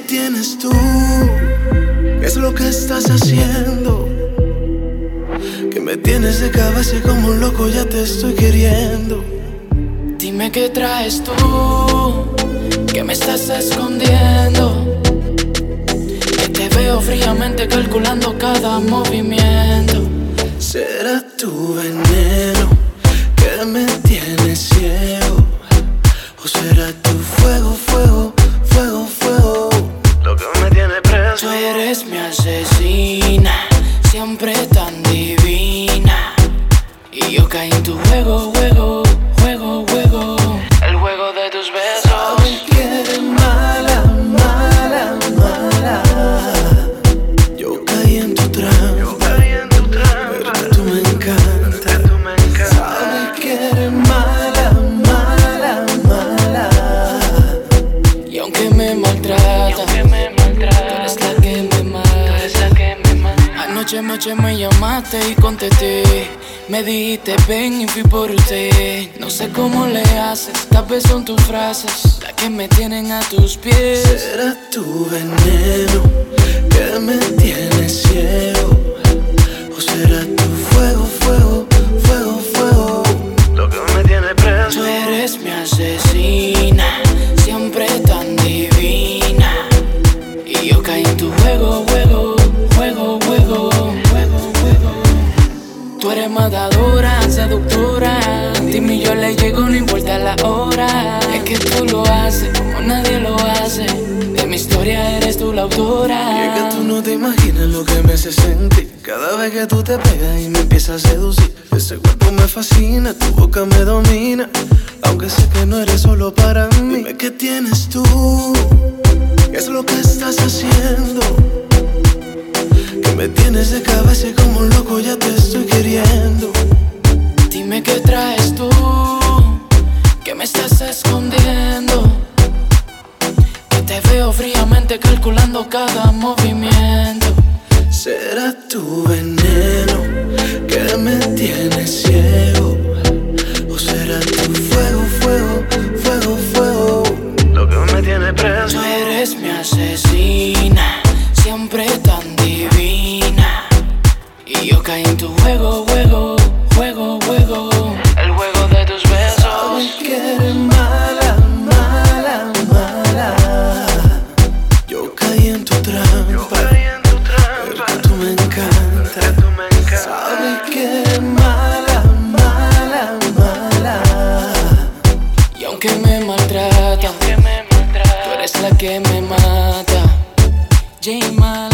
tienes tú? ¿Qué es lo que estás haciendo? Que me tienes de cabeza y como un loco ya te estoy queriendo. Dime qué traes tú, que me estás escondiendo. Que te veo fríamente calculando cada movimiento. ¿Será tu veneno que me tiene ciego? ¿O será tu fuego, fuego, fuego, fuego lo que me tiene preso? Tú eres mi asesina, siempre tan divina. Y yo caí en tu juego, juego, juego, juego. El juego de tus besos. Sabes que eres mala, mala, mala. Yo caí en tu trampa, pero tú me encanta. Sabes que eres mala, mala, mala. Y aunque me maltrata, tú eres la que me mata. Anoche me llamaste y contesté. Me dijiste ven y fui por usted. No sé cómo le haces, tal vez son tus frases las que me tienen a tus pies. ¿Será tu veneno que me tiene ciego? ¿O será tu fuego, fuego, fuego, fuego lo que me tiene preso? Tú eres mi asesina, siempre tan divina. Y yo caí en tu juego, juego, juego, juego, juego, juego. Tú eres matadora, seductora. Dime y yo le llego, no importa la hora. Es que tú lo haces como nadie lo hace. De mi historia eres tú la autora. Y es que tú no te imaginas lo que me hace sentir cada vez que tú te pegas y me empiezas a seducir. Ese cuerpo me fascina, tu boca me domina. Aunque sé que no eres solo para mí. Dime qué tienes tú, qué es lo que estás haciendo. Que me tienes de cabeza y como un loco ya te estoy queriendo. Dime qué traes tú, que me estás escondiendo. Que te veo fríamente calculando cada movimiento. ¿Será tu veneno que me tiene ciego? ¿O será tu fuego, fuego, fuego, fuego lo que me tiene preso? Tú eres mi asesina, siempre tan divina. Y yo caí en tu juego, juego, juego, juego. El juego de tus besos. Sabes que eres mala, mala, mala. Yo caí en tu trampa, pero tú me encanta. Sabes que eres mala, mala, mala. Y aunque me maltratan, tú eres la que me mata. J Mal.